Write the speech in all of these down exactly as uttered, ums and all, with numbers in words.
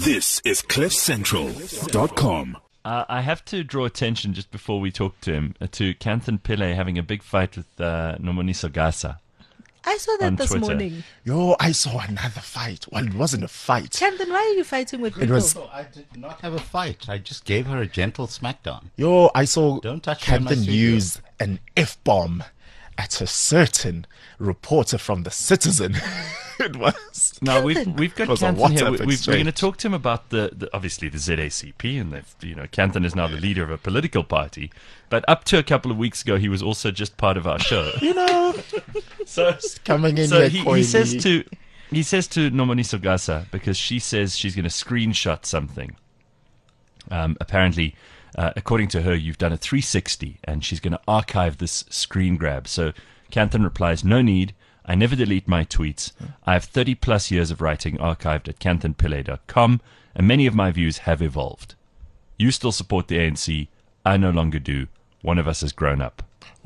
This is cliff central dot com. Uh, I have to draw attention just before we talk to him uh, to Kanthan Pillay having a big fight with uh, Nomoniso Gasa. I saw that on this Twitter. morning. Yo, I saw another fight. Well, it wasn't a fight. Kanthan, why are you fighting with It people? was- So I did not have a fight. I just gave her a gentle smackdown. Yo, I saw Don't touch me in my Captain studio. use an F-bomb at a certain reporter from The Citizen. It was... Now we've Kanthan. we've got It was a Kanthan here. WhatsApp We, we've, we're exchange. going to talk to him about the, the obviously the Z A C P, and they've, you know Kanthan is now the leader of a political party. But up to a couple of weeks ago, he was also just part of our show. You know, So coming in so here he, he coyly. says to he says to Nomoniso Gasa, because she says she's going to screenshot something. Um, apparently, uh, according to her, you've done a three sixty, and she's going to archive this screen grab. So Kanthan replies, "No need. I never delete my tweets. I have thirty plus years of writing archived at kanthan pillay dot com, and many of my views have evolved. You still support the A N C. I no longer do. One of us has grown up."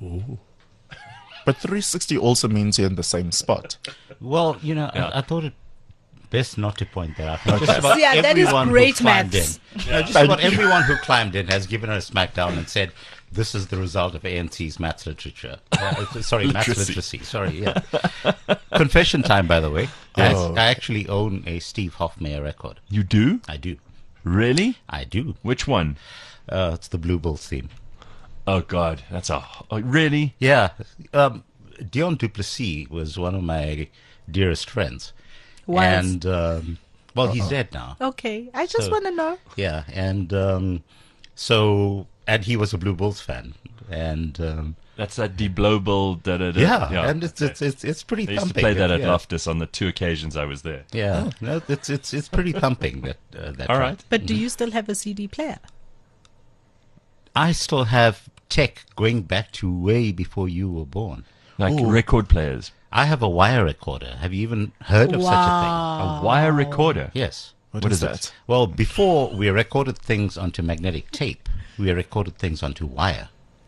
But three sixty also means you're in the same spot. Well, you know, Yeah. I, I thought it best not to point that out. Just about Yeah, that is everyone who great climbed maths. in. No, just about everyone who climbed in has given her a smackdown and said, "This is the result of A N C's maths literature." Uh, uh, sorry, maths Literacy. literacy. Sorry, yeah. Confession time, by the way. I, Oh. I actually own a Steve Hofmeyer record. You do? I do. Really? I do. Which one? Uh, it's the Blue Bulls theme. Oh God, that's a oh, really. Yeah. Um, Dion Duplessis was one of my dearest friends. Was. And, um, well, he's dead now. Okay, I just So- want to know. Yeah. And um, so, and he was a Blue Bulls fan. And, um, That's that De Blobel. Da, da, da. yeah, and it's, it's, it's, it's pretty I used to thumping. play that at yeah. Loftus on the two occasions I was there. Yeah. No, it's, it's, it's pretty thumping, that, uh, that All track. right. But do you still have a C D player? I still have tech going back to way before you were born. Like record players, I have a wire recorder. Have you even heard of such a a wire recorder. thing? Yes. What, What is is it? that? Well, before we recorded things onto magnetic tape, we recorded things onto wire.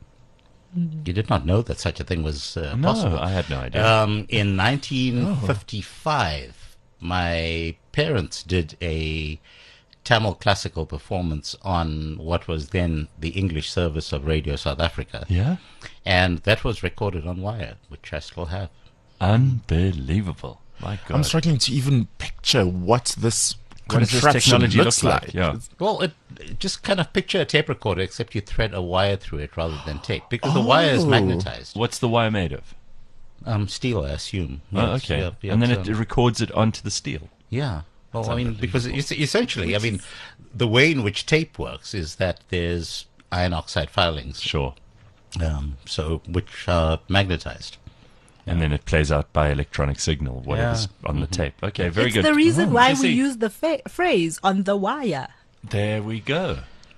You did not know that such a thing was uh, No, possible. I had no idea. Um, in nineteen fifty-five, my parents did a Tamil classical performance on what was then the English service of Radio South Africa. Yeah, And that was recorded on wire, which I still have. unbelievable. My God, I'm struggling to even picture what this what does this contraption technology looks look like? like. Yeah, Well, it, just kind of picture a tape recorder, except you thread a wire through it rather than tape, because the wire is Oh. magnetized. what's the wire made of? Um, steel, I assume. Oh, Yes, okay, yep, yep, and then so- it, it records it onto the steel. Yeah. Well, I mean, because it's essentially, I mean, the way in which tape works is that there's iron oxide filings, Sure, um, so which are magnetized. and then it plays out by electronic signal, whatever's Yeah. on the tape. Okay, very it's good. the reason why You we see, use the fa- phrase "on the wire." There we go.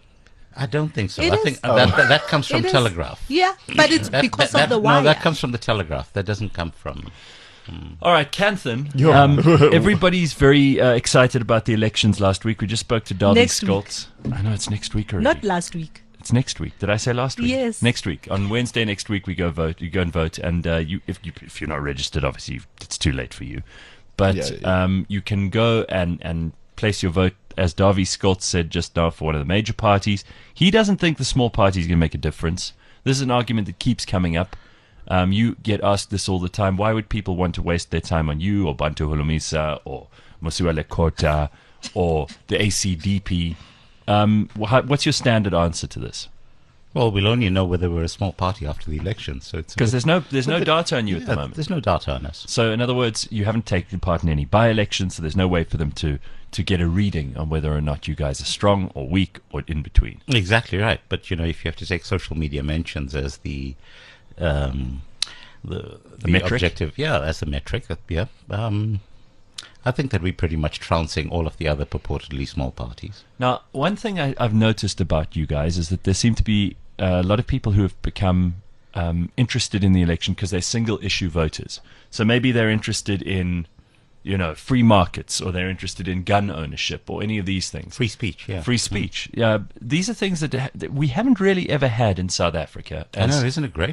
I don't think so. It I is. think that, that that comes from It is- Telegraph. Yeah, but it's That- because that- of the that- wire. No, that comes from the Telegraph. That doesn't come from. All right, Kanthan. Yo. Um, everybody's very uh, excited about the elections last week. We just spoke to Darby Next week. Skoltz. I know it's next week already. Not last week. It's next week. Did I say last week? Yes. Next week. On Wednesday next week, we go vote. You go and vote, and uh, you, if you if you're not registered, obviously you've- it's too late for you. But Yeah, yeah. Um, you can go and and place your vote, as Darby Skoltz said just now, for one of the major parties. He doesn't think the small party is going to make a difference. This is an argument that keeps coming up. Um, you get asked this all the time. Why would people want to waste their time on you or Bantu Holomisa or Mosiwa Lekota or the A C D P? Um, wha- what's your standard answer to this? Well, we'll only know whether we're a small party after the election. So it's a Because bit- there's no there's no data on you at yeah, the moment. There's no data on us. So in other words, you haven't taken part in any by-elections, so there's no way for them to to get a reading on whether or not you guys are strong or weak or in between. Exactly right. But you know, if you have to take social media mentions as the um, the, the metric? objective, yeah, as a metric, uh, yeah. Um, I think that we're pretty much trouncing all of the other purportedly small parties. Now, one thing I, I've noticed about you guys is that there seem to be a lot of people who have become um, interested in the election because they're single-issue voters. So maybe they're interested in, you know, free markets, or they're interested in gun ownership, or any of these things. Free speech, yeah. Free speech. Yeah, these are things that, ha- that we haven't really ever had in South Africa. I as- know, isn't it great?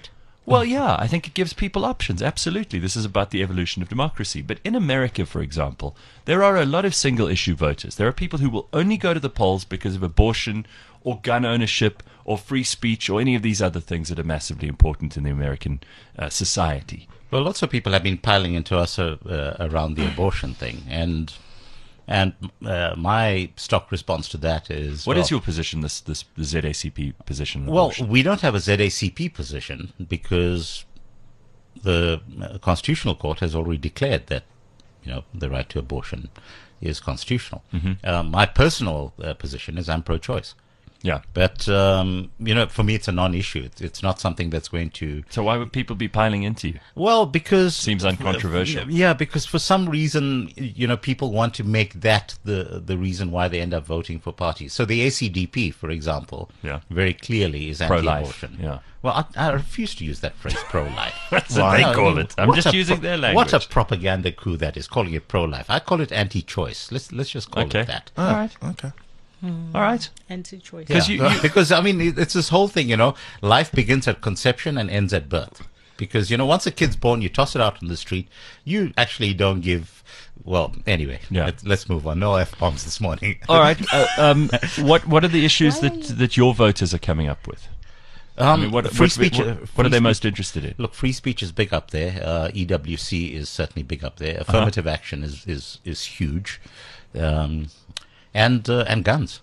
Well, yeah, I think it gives people options. Absolutely. This is about the evolution of democracy. But in America, for example, there are a lot of single issue voters. There are people who will only go to the polls because of abortion or gun ownership or free speech or any of these other things that are massively important in the American uh, society. Well, lots of people have been piling into us uh, uh, around the abortion thing, and and uh, my stock response to that is What well, is your position, this, this the Z A C P position? on Well, abortion? we don't have a Z A C P position because the uh, Constitutional Court has already declared that, you know, the right to abortion is constitutional. Mm-hmm. Uh, my personal uh, position is I'm pro-choice. Yeah. But, um, you know, for me, it's a non-issue. It's, it's not something that's going to... So why would people be piling into you? Well, because... Seems uncontroversial. Yeah, because for some reason, you know, people want to make that the the reason why they end up voting for parties. So the A C D P, for example, Yeah. very clearly is Pro-life, anti-abortion. yeah. Well, I, I refuse to use that phrase, pro-life. That's what they No, call I mean, it. I'm what just a using pro- their language. What a propaganda coup that is, calling it pro-life. I call it anti-choice. Let's let's just call Okay. it that. All right. Okay. All right. Anti-choice. Because Yeah. you- you- because I mean, it- it's this whole thing, you know, life begins at conception and ends at birth. Because, you know, once a kid's born, you toss it out on the street. You actually don't give. Well, anyway, Yeah. let's, let's move on. No F bombs this morning. All right. Uh, um, what what are the issues Why that are you- that your voters are coming up with? Um, I mean, what, free what, speech. what, uh, what free are they speech- most interested in? Look, free speech is big up there. Uh, E W C is certainly big up there. Affirmative action is is is huge, um, and uh, and guns.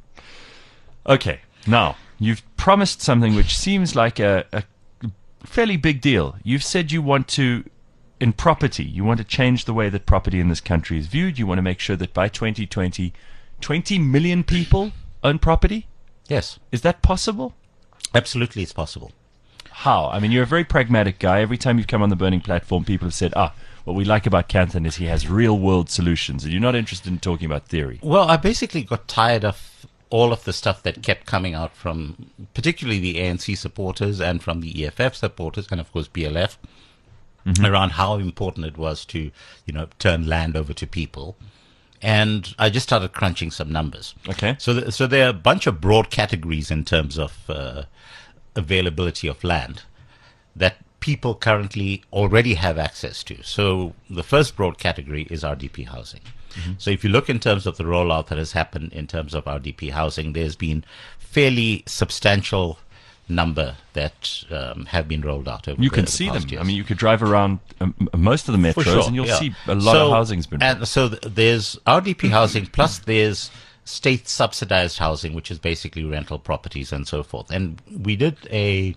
Okay. Now you've promised something which seems like a, a fairly big deal. You've said you want to, in property, you want to change the way that property in this country is viewed. You want to make sure that by twenty twenty, twenty million people own property. Yes, Is that possible? absolutely, it's possible. How? I mean, you're a very pragmatic guy. Every time you've come on the Burning Platform, people have said, ah, what we like about Canthan is he has real-world solutions, and you're not interested in talking about theory. Well, I basically got tired of all of the stuff that kept coming out from particularly the A N C supporters and from the E F F supporters and, of course, B L F around how important it was to, you know, turn land over to people. And I just started crunching some numbers. Okay. So, th- so there are a bunch of broad categories in terms of uh, availability of land that people currently already have access to. So the first broad category is R D P housing. So if you look in terms of the rollout that has happened in terms of R D P housing, there's been fairly substantial number that um, have been rolled out over You the, can the see past them. years. I mean, you could drive around um, most of the metros, For sure, and you'll yeah. see a lot So- of housing's been. And so th- there's R D P housing, plus there's state subsidized housing, which is basically rental properties and so forth. And we did a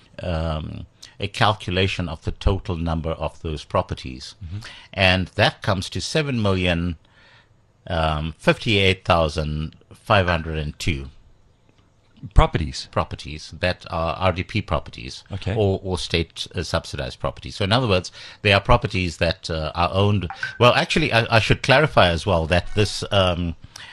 um, a calculation of the total number of those properties, and that comes to seven million um, fifty-eight thousand five hundred and two properties. properties that are R D P properties, Okay. or, or state uh, subsidized properties. So in other words, they are properties that uh, are owned. Well, actually, I, I should clarify as well that this um,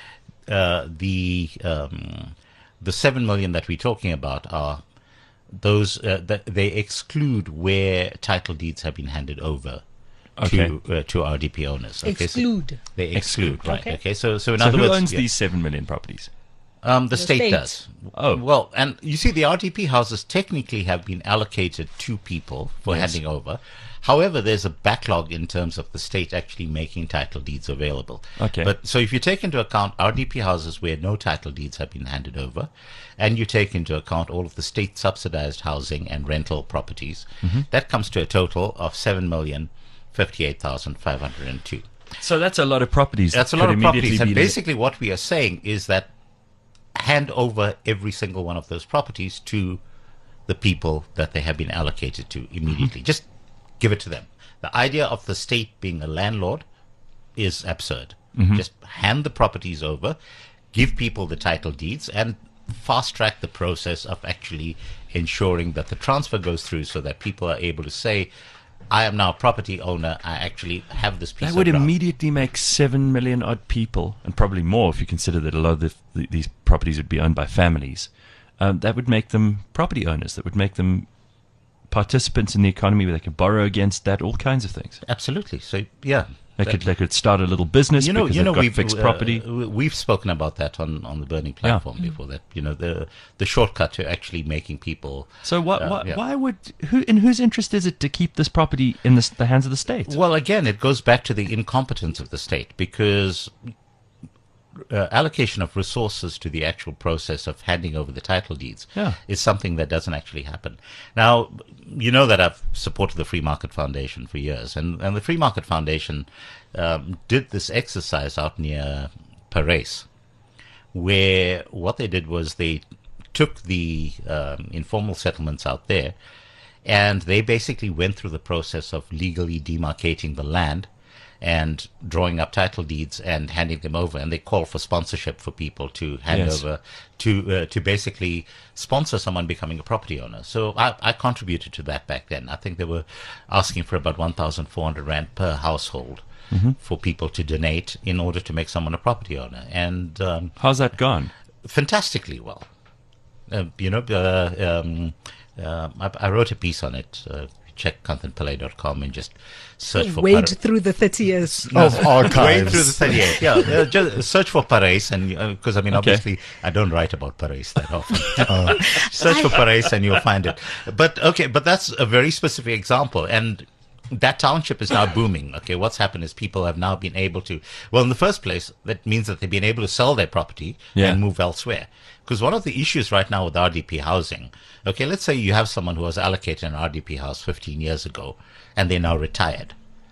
uh, the um, the seven million that we're talking about are those uh, that they exclude where title deeds have been handed over to uh, to R D P owners. Okay, so Exclude. they exclude, right? Okay. Okay, so so in So other who words, owns yeah. these seven million properties? Um, the, state, state. does. Oh. Well, and you see, the R D P houses technically have been allocated to people for Yes. handing over. However, there's a backlog in terms of the state actually making title deeds available. Okay. But so if you take into account R D P houses where no title deeds have been handed over, and you take into account all of the state subsidized housing and rental properties, Mm-hmm. that comes to a total of seven million fifty-eight thousand five hundred and two. So that's a lot of properties. That's a that lot could of immediately properties. And be- basically what we are saying is that hand over every single one of those properties to the people that they have been allocated to immediately. Just give it to them. The idea of the state being a landlord is absurd. Just hand the properties over, give people the title deeds, and fast track the process of actually ensuring that the transfer goes through so that people are able to say, I am now a property owner. I actually have this piece That of would ground. immediately make seven million odd people, and probably more if you consider that a lot of the, the, these properties would be owned by families. Um, that would make them property owners. That would make them participants in the economy where they could borrow against that, all kinds of things. Absolutely. So, yeah. They could they could start a little business You know, because you know, they've got we've fixed uh, property. we've spoken about that on, on the Burning platform before. That you know the the shortcut to actually making people. So what, uh, what yeah. why would who in whose interest is it to keep this property in the, the hands of the state? Well, again, it goes back to the incompetence of the state because uh, allocation of resources to the actual process of handing over the title deeds Yeah. is something that doesn't actually happen. Now, you know that I've supported the Free Market Foundation for years, and, and the Free Market Foundation um, did this exercise out near Parys, where what they did was they took the um, informal settlements out there, and they basically went through the process of legally demarcating the land and drawing up title deeds and handing them over. And they call for sponsorship for people to hand Yes. over to uh, to basically sponsor someone becoming a property owner. So I, I contributed to that back then. I think they were asking for about one thousand four hundred rand per household for people to donate in order to make someone a property owner. And um, How's that gone? fantastically well. Uh, you know, uh, um, uh, I, I wrote a piece on it. Uh, check kanthan pillay dot com and just search for Wade Par- through the thirty years. Of Wade archives. through the thirty-eight. Yeah, uh, just search for Parys, and because I mean, Okay. obviously, I don't write about Parys that often. Search for Parys, and you'll find it. But okay, but that's a very specific example, and that township is now booming. Okay, what's happened is people have now been able to. Well, in the first place, that means that they've been able to sell their property Yeah. and move elsewhere. Because one of the issues right now with R D P housing, okay, let's say you have someone who was allocated an R D P house fifteen years ago, and they're now retired.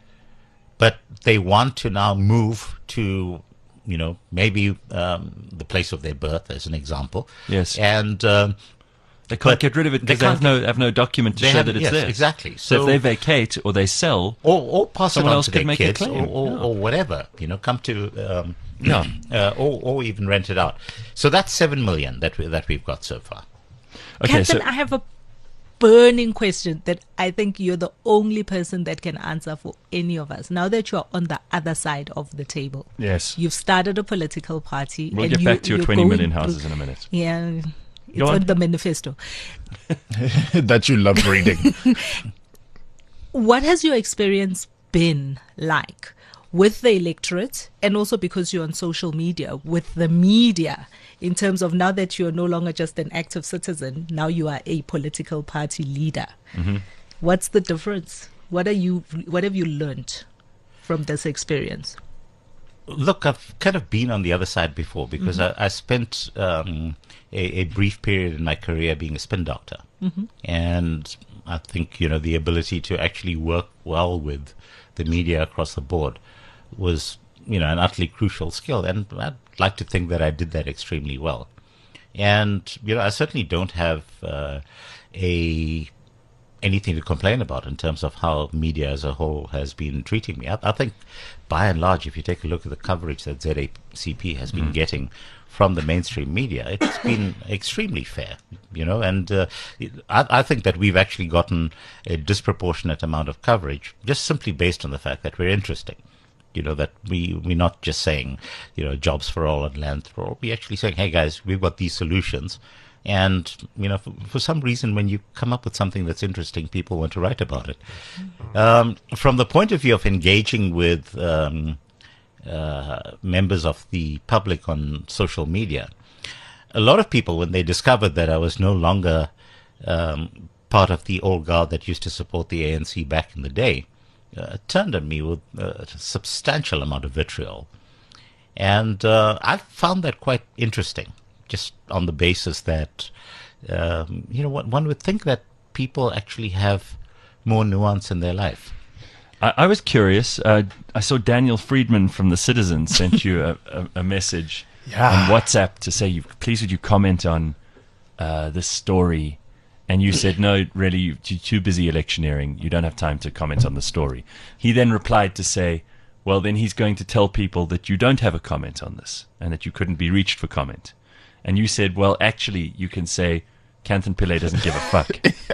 But they want to now move to, you know, maybe um, the place of their birth, as an example. Yes. And um, They can't But get rid of it they because they, have can't no have no document to they show have- that it's yes, there. exactly. So, So- if they vacate or they sell, or, or pass Someone it on else to could their make a kids, claim, or, or, yeah. or whatever, you know, come to, um, Yeah. uh, or, or even rent it out. So that's seven million that we, that we've got so far. okay, Captain, so I have a burning question that I think you're the only person that can answer for any of us. Now that you're on the other side of the table, yes, you've started a political party. we'll and get you, back to your you're twenty going million through- houses in a minute. Yeah, it's Go on. on. the manifesto. That you love reading. What has your experience been like with the electorate, and also because you're on social media, with the media, in terms of now that you're no longer just an active citizen, now you are a political party leader? Mm-hmm. What's the difference? What are you? What have you learned from this experience? Look, I've kind of been on the other side before because I, I spent um, a, a brief period in my career being a spin doctor. And I think, you know, the ability to actually work well with the media across the board was, you know, an utterly crucial skill. And I'd like to think that I did that extremely well. And, you know, I certainly don't have uh, a anything to complain about in terms of how media as a whole has been treating me. I, I think, by and large, if you take a look at the coverage that Z A C P has been getting from the mainstream media, it's been extremely fair, you know, and uh, it- I, I think that we've actually gotten a disproportionate amount of coverage just simply based on the fact that we're interesting. You know, that we, we're not just saying, you know, jobs for all and land for all. We're actually saying, hey, guys, we've got these solutions. And, you know, for, for some reason, when you come up with something that's interesting, people want to write about it. Um, from the point of view of engaging with um, uh, members of the public on social media, a lot of people, when they discovered that I was no longer um, part of the old guard that used to support the A N C back in the day, uh, turned on me with a substantial amount of vitriol. And uh, I found that quite interesting, just on the basis that, um, you know, one, one would think that people actually have more nuance in their life. I, I was curious. Uh, I saw Daniel Friedman from The Citizen sent you a, a, a message Yeah. on WhatsApp to say, you, please would you comment on uh, this story? And you said, no, really, you- you're too busy electioneering. You don't have time to comment on the story. He then replied to say, well, then he's going to tell people that you don't have a comment on this and that you couldn't be reached for comment. And you said, well, actually, you can say, Kanthan Pillay doesn't give a fuck.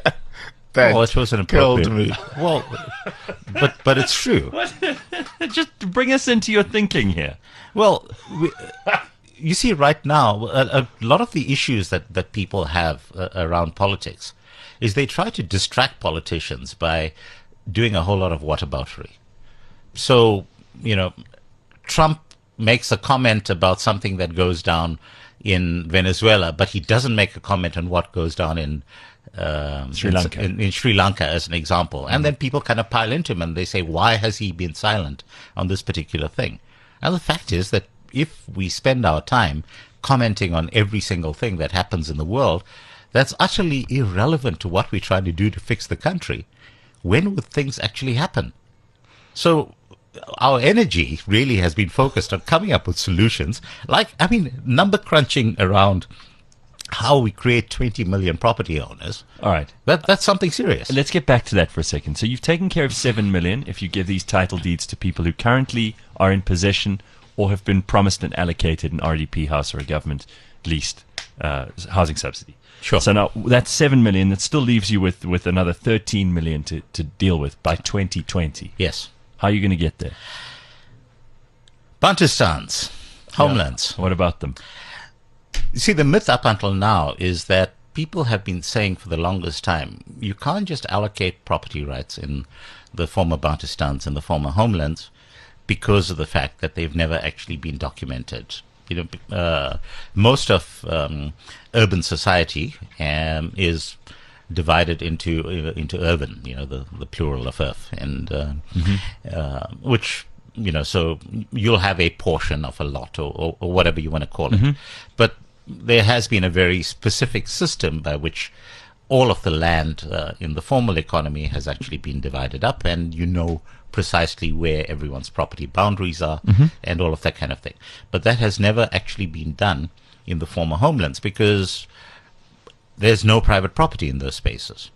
That Oh, it was an killed appropriate. me. Well, but but it's true. Just bring us into your thinking here. Well, we, you see, right now, a, a lot of the issues that, that people have uh, around politics is they try to distract politicians by doing a whole lot of whataboutery. So, you know, Trump makes a comment about something that goes down in Venezuela, but he doesn't make a comment on what goes down in um, Sri Lanka. In, in Sri Lanka, as an example. And then people kind of pile into him and they say, why has he been silent on this particular thing? And the fact is that if we spend our time commenting on every single thing that happens in the world, that's utterly irrelevant to what we're trying to do to fix the country. When would things actually happen? So our energy really has been focused on coming up with solutions, like, I mean, number crunching around how we create twenty million property owners. All right. That, that's something serious. Let's get back to that for a second. So you've taken care of seven million if you give these title deeds to people who currently are in possession or have been promised and allocated an R D P house or a government leased uh, housing subsidy. Sure. So now that's seven million. That still leaves you with, with another thirteen million to, to deal with by twenty twenty. Yes. How are you going to get there? Bantustans, homelands. Yeah. What about them? You see, the myth up until now is that people have been saying for the longest time, you can't just allocate property rights in the former Bantustans and the former homelands because of the fact that they've never actually been documented. You know, uh, most of um, urban society um, is divided into uh, into urban, you know, the, the plural of earth, and uh, mm-hmm. uh, which, you know, so you'll have a portion of a lot or, or, or whatever you want to call it. Mm-hmm. But there has been a very specific system by which all of the land uh, in the formal economy has actually been divided up, and you know precisely where everyone's property boundaries are, mm-hmm. and all of that kind of thing. But that has never actually been done in the former homelands because there's no private property in those spaces.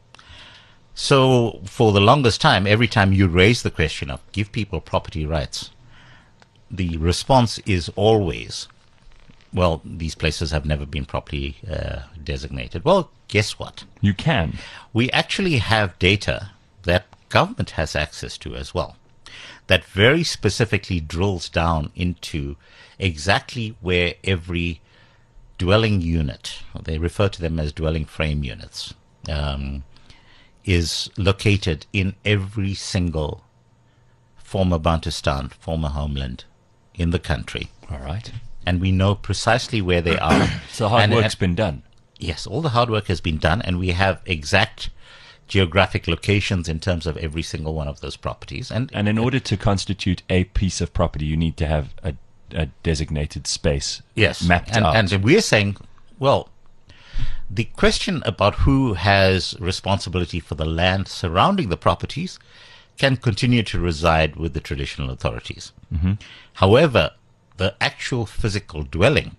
So for the longest time, every time you raise the question of give people property rights, the response is always, well, these places have never been properly uh, designated. Well, guess what? You can. We actually have data that government has access to as well, that very specifically drills down into exactly where every dwelling unit, they refer to them as dwelling frame units, um, is located in every single former Bantustan, former homeland in the country. All right. And we know precisely where they are. So hard and, work's and, been done. Yes, all the hard work has been done, and we have exact geographic locations in terms of every single one of those properties. And, and in order to constitute a piece of property, you need to have a, a designated space yes, mapped and, out. And we're saying, well, the question about who has responsibility for the land surrounding the properties can continue to reside with the traditional authorities. Mm-hmm. However, the actual physical dwelling,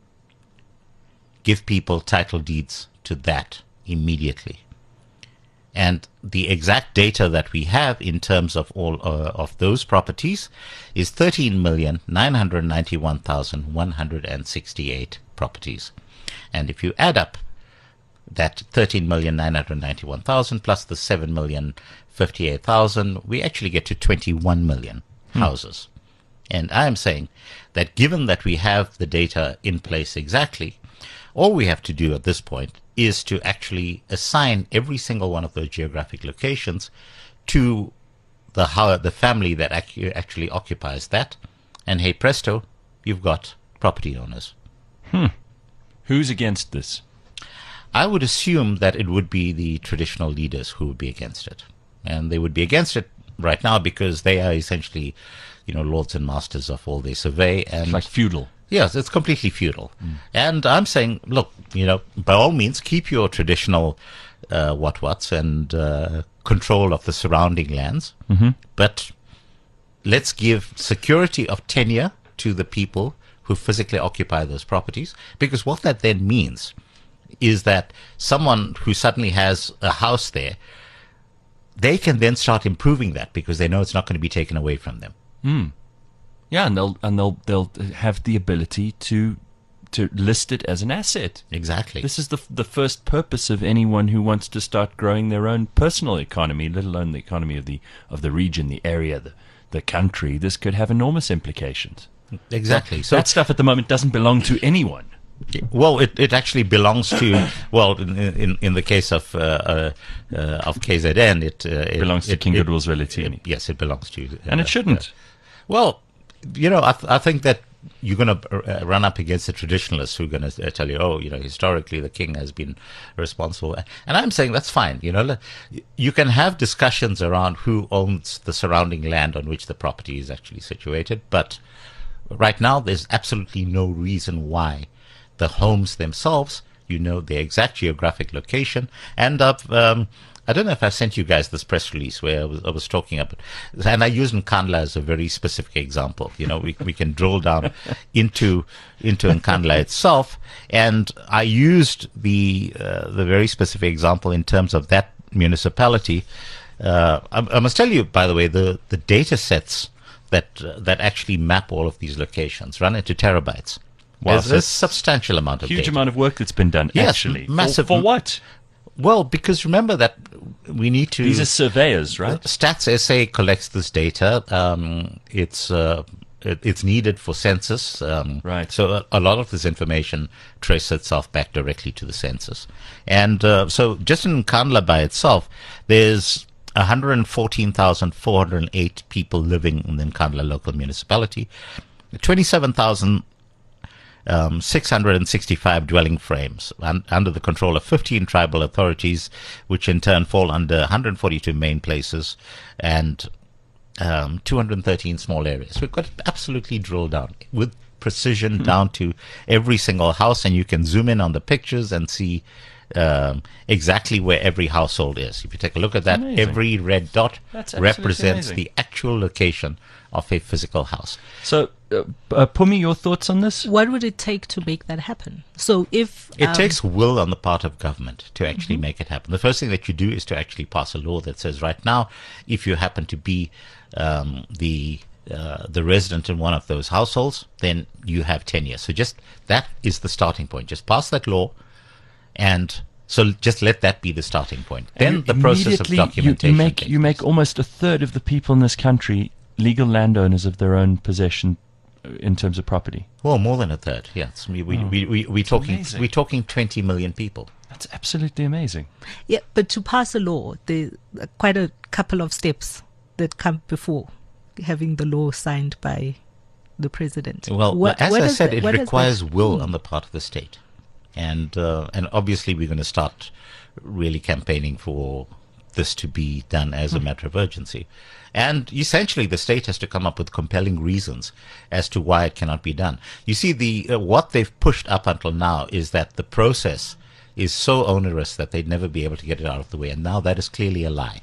give people title deeds to that immediately. And the exact data that we have in terms of all uh, of those properties is thirteen million nine hundred ninety-one thousand one hundred sixty-eight properties. And if you add up that thirteen million nine hundred ninety-one thousand plus the seven million fifty-eight thousand, we actually get to twenty-one million hmm. houses. And I am saying that given that we have the data in place exactly, all we have to do at this point is to actually assign every single one of those geographic locations to the how, the family that ac- actually occupies that. And hey presto, you've got property owners. Hmm. Who's against this? I would assume that it would be the traditional leaders who would be against it. And they would be against it right now because they are essentially, you know, lords and masters of all their survey. And it's like feudal. Yes, it's completely feudal. Mm. And I'm saying, look, you know, by all means, keep your traditional uh, what-whats and uh, control of the surrounding lands. Mm-hmm. But let's give security of tenure to the people who physically occupy those properties. Because what that then means is that someone who suddenly has a house there, they can then start improving that because they know it's not going to be taken away from them. Mm. Yeah, and they'll and they'll they'll have the ability to to list it as an asset. Exactly. This is the the first purpose of anyone who wants to start growing their own personal economy, let alone the economy of the of the region, the area, the the country. This could have enormous implications. Exactly. So that stuff at the moment doesn't belong to anyone. Well, it, it actually belongs to, well, in in, in the case of uh, uh, uh, of K Z N, it, uh, it belongs to it, King it, Goodwill Zwelithini. Yes, it belongs to. Uh, and it shouldn't. Uh, well, you know, I, th- I think that you're going to uh, run up against the traditionalists who are going to uh, tell you, oh, you know, historically the king has been responsible. And I'm saying that's fine. You know, you can have discussions around who owns the surrounding land on which the property is actually situated. But right now, there's absolutely no reason why the homes themselves, you know, their exact geographic location, and up. Um, I don't know if I sent you guys this press release where I was, I was talking about, and I used Nkandla as a very specific example. You know, we we can drill down into into Nkandla itself, and I used the uh, the very specific example in terms of that municipality. Uh, I, I must tell you, by the way, the the data sets that uh, that actually map all of these locations run into terabytes. Wow, There's so a substantial amount of Huge data. amount of work that's been done, Yes, actually. massive. For, for what? Well, because remember that we need to. These are surveyors, right? Stats S A collects this data. Um, it's uh, it, it's needed for census. Um, Right. So a, a lot of this information traces itself back directly to the census, and uh, so just in Nkandla by itself, there's one hundred fourteen thousand four hundred eight people living in the Nkandla local municipality, twenty-seven thousand. Um, six hundred sixty-five dwelling frames un- under the control of fifteen tribal authorities, which in turn fall under one hundred forty-two main places and um, two hundred thirteen small areas. We've got it absolutely drilled down with precision mm-hmm. down to every single house, and you can zoom in on the pictures and see um, exactly where every household is. If you take a look at that, Amazing. every red dot That's absolutely represents amazing. the actual location of a physical house. So, uh, uh, Pumi, your thoughts on this? What would it take to make that happen? So if It um, takes will on the part of government to actually mm-hmm. make it happen. The first thing that you do is to actually pass a law that says right now, if you happen to be um, the uh, the resident in one of those households, then you have ten years. So just that is the starting point. Just pass that law, and so just let that be the starting point. Then And the process of immediately documentation. You, you make takes you make place. almost a third of the people in this country legal landowners of their own possession uh, in terms of property. Well, more than a third. Yes, we we Oh, we we we talking amazing. we're talking twenty million people. That's absolutely amazing. yeah, but to pass a law, there are quite a couple of steps that come before having the law signed by the president. Well, What- as what I does said, that- it what does requires that- will Hmm. on the part of the state, and uh, and obviously we're going to start really campaigning for this to be done as a matter of urgency. And essentially, the state has to come up with compelling reasons as to why it cannot be done. You see, the uh, what they've pushed up until now is that the process is so onerous that they'd never be able to get it out of the way, and now that is clearly a lie.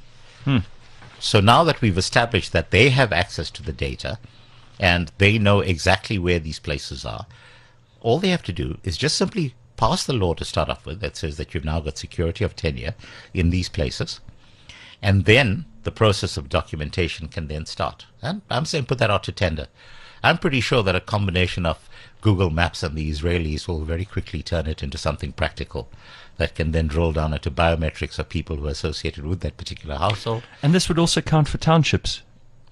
So now that we've established that they have access to the data and they know exactly where these places are, all they have to do is just simply pass the law to start off with that says that you've now got security of tenure in these places, and then the process of documentation can then start. And I'm saying put that out to tender. I'm pretty sure that a combination of Google Maps and the Israelis will very quickly turn it into something practical that can then drill down into biometrics of people who are associated with that particular household. And this would also count for townships.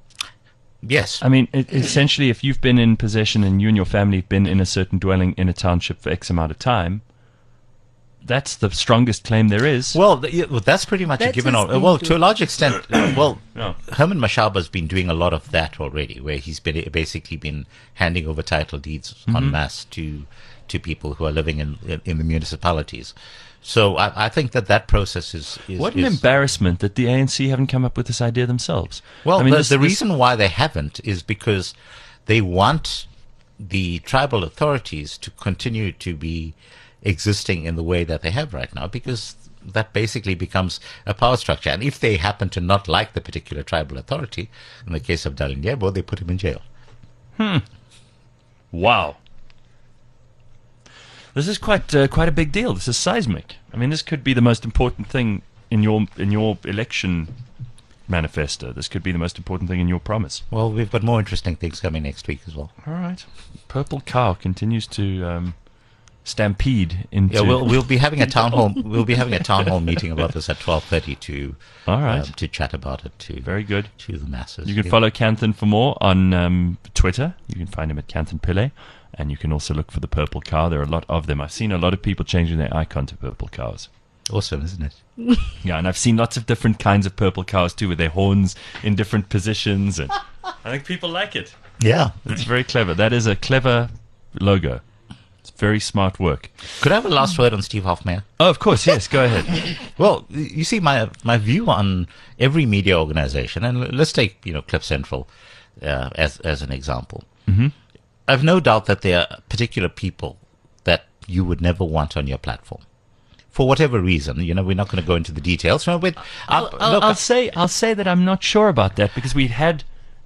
Yes. I mean, it, essentially, if you've been in possession and you and your family have been in a certain dwelling in a township for X amount of time, that's the strongest claim there is. Well, th- yeah, well, that's pretty much a That given. is Al- well, being to a large extent, uh, well, No. Herman Mashaba's been doing a lot of that already, where he's been basically been handing over title deeds en masse to to people who are living in in, in the municipalities. So I, I think that that process is. is What an is- embarrassment that the A N C haven't come up with this idea themselves. Well, I mean, the, this- the this- reason why they haven't is because they want the tribal authorities to continue to be existing in the way that they have right now, because that basically becomes a power structure. And if they happen to not like the particular tribal authority, in the case of Dalindyebo, they put him in jail. Wow. This is quite uh, quite a big deal. This is seismic. I mean, this could be the most important thing in your in your election manifesto. This could be the most important thing in your promise. Well, we've got more interesting things coming next week as well. All right. Purple cow continues to um, stampede into. Yeah, we'll we'll be having a town hall. We'll be having a town hall meeting about this at twelve thirty to All right. um, to chat about it to Very good. to the masses. You can Yeah. follow Canthan for more on um, Twitter. You can find him at Canthan Pillay. And you can also look for the purple cow. There are a lot of them. I've seen a lot of people changing their icon to purple cows. Awesome, isn't it? Yeah, and I've seen lots of different kinds of purple cows too, with their horns in different positions. And I think people like it. Yeah. It's very clever. That is a clever logo. It's very smart work. Could I have a last word on Steve Hofmeyr? Oh, of course, yes. Go ahead. Well, you see, my my view on every media organization, and let's take you know Cliff Central uh, as as an example. Mm-hmm. I've no doubt that there are particular people that you would never want on your platform, for whatever reason. You know, we're not going to go into the details. So, but I'll, uh, I'll, look, I'll say I'll say that I'm not sure about that because we had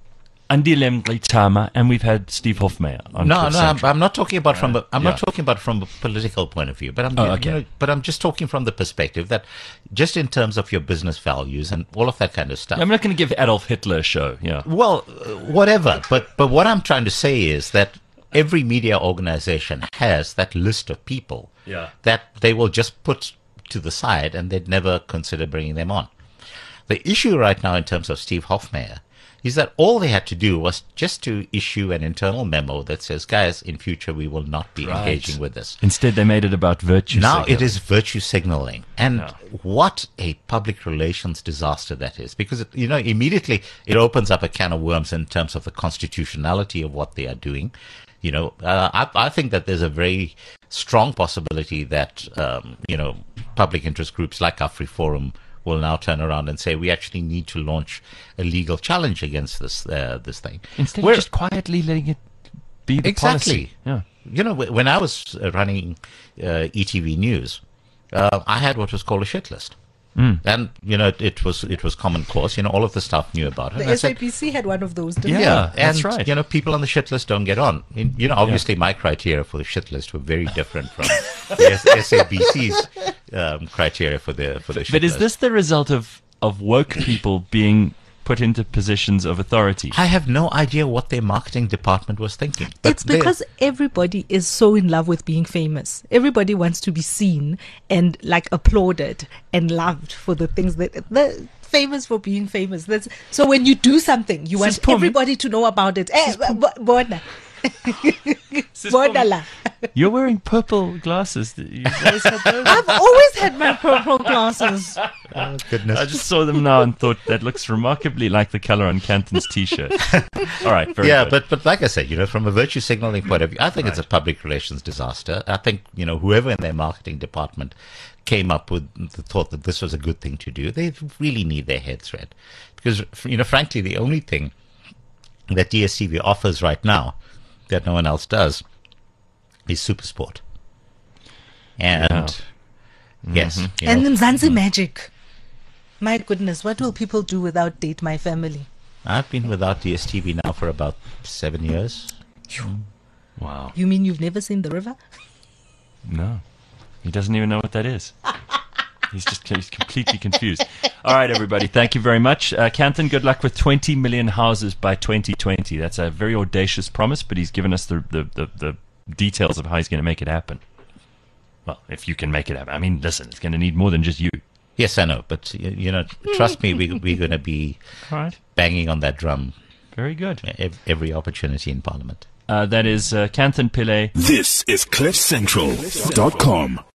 Andile Mngxitama and we've had Steve Hofmeyr on No, Cliff no, I'm, Central. I'm not talking about from. A, I'm Yeah. not talking about from a political point of view, but I'm. Oh, you okay. know, but I'm just talking from the perspective that, just in terms of your business values and all of that kind of stuff. I'm not going to give Adolf Hitler a show. Yeah. Well, uh, whatever. But but what I'm trying to say is that every media organization has that list of people Yeah. that they will just put to the side and they'd never consider bringing them on. The issue right now in terms of Steve Hofmeyr is that all they had to do was just to issue an internal memo that says, guys, in future we will not be Right. engaging with this. Instead, they made it about virtue. Now signaling. it is virtue signaling. And Yeah. what a public relations disaster that is. Because, it, you know, immediately it opens up a can of worms in terms of the constitutionality of what they are doing. You know, uh, I, I think that there's a very strong possibility that, um, you know, public interest groups like Afri Forum will now turn around and say we actually need to launch a legal challenge against this uh, this thing. Instead Where- of just quietly letting it be the Exactly. policy. Yeah. You know, wh- when I was uh, running uh, E T V News, uh, I had what was called a shit list. Mm. And, you know, it was it was common course. You know, all of the staff knew about it. The And I said, S A P C had one of those, didn't Yeah. they? yeah, that's and, right. you know, people on the shit list don't get on. In- You know, obviously my criteria for the shit list were very different from the S- SABC's um, criteria for the for the shit But is list. this the result of, of woke people being put into positions of authority? I have no idea what their marketing department was thinking. But It's they- because everybody is so in love with being famous. Everybody wants to be seen and like applauded and loved for the things that the famous for being famous. That's so when you do something, you want Sis Phumi. everybody to know about it. Eh, bo- bona. Sis Bona Phumi. la. You're wearing purple glasses. You've always had those? I've always had my purple glasses. Oh, goodness. I just saw them now and thought that looks remarkably like the color on Canton's T-shirt. All right, very yeah, good. but but like I said, you know, from a virtue signaling point of view, I think it's a public relations disaster. I think, you know, whoever in their marketing department came up with the thought that this was a good thing to do, they really need their heads read. Because, you know, frankly, the only thing that D S T V offers right now that no one else does is Supersport. And yes, you And know, Mzansi Magic. My goodness, what will people do without Date My Family? I've been without D S T V now for about seven years. Wow. You mean you've never seen The River? No. He doesn't even know what that is. He's just he's completely confused. All right, everybody. Thank you very much. Uh, Canton, good luck with twenty million houses by twenty twenty. That's a very audacious promise, but he's given us the, the, the, the details of how he's going to make it happen. Well, if you can make it happen. I mean, listen, it's going to need more than just you. Yes, I know, but you, you know, trust me, we, we're going to be All right. banging on that drum Very good. ev- every opportunity in Parliament. Uh, that is uh, Canton Pillay. This is cliff central dot com.